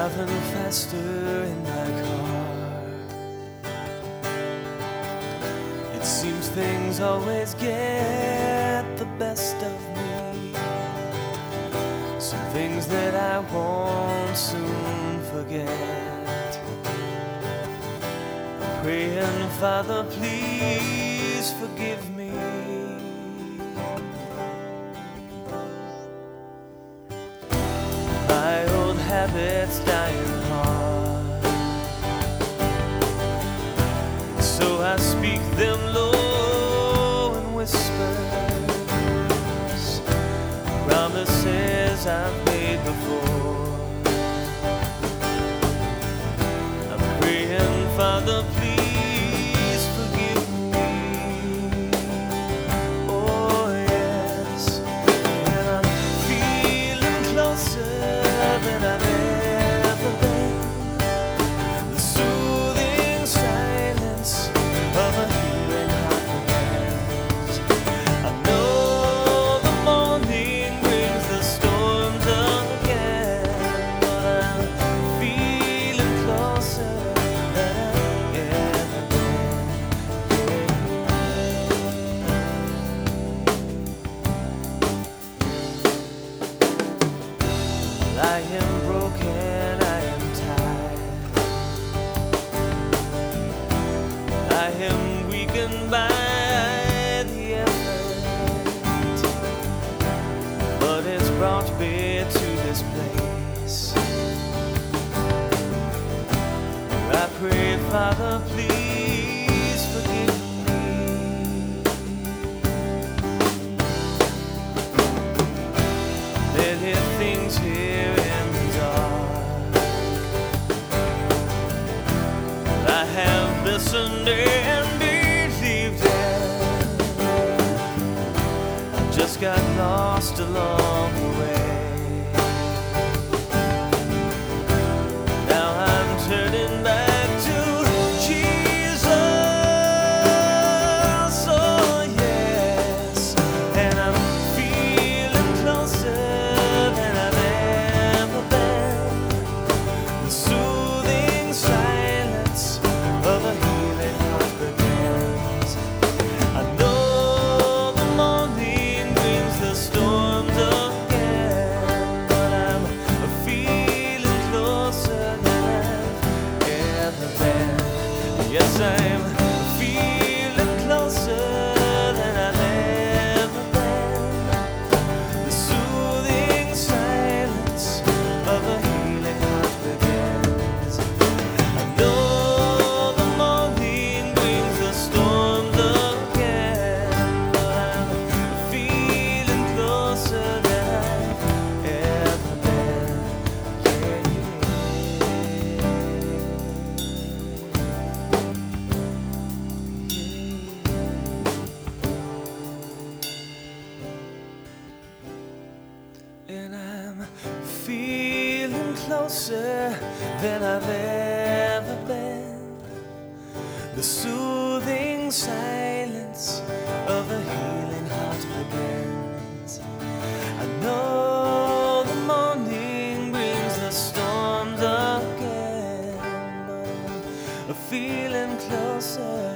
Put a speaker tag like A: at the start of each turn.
A: driving faster in my car. It seems things always get the best of me. Some things that I won't soon forget. I'm praying, Father, please forgive me. My old habits dying hard, so I speak them low in whispers, promises I've made before. I'm praying, Father, please forgive me. Oh yes, and I'm feeling closer than I've ever been. The soothing silence of a healing heart begins. I know the morning brings the storms again, but I'm feeling closer than I've ever been. I am broken, I am tired, I am weakened by the effort, but it's brought me to this place where I pray, Father, please forgive me. Many things here in the dark I have listened and believed in. I just got lost along the way. Now I'm turning back to Jesus, oh yes, and I'm feeling closer than I've ever been. The soothing silence of a healing heart begins. I know the morning brings the storms again, but I'm feeling closer than I've ever been. Yes, I'm feeling closer than I've ever been. The soothing silence of a healing heart begins. I know the morning brings the storms again, but I'm feeling closer than I've ever been. And I'm feeling closer than I've ever been. The soothing silence of a healing heart begins. I know the morning brings the storms again, but I'm feeling closer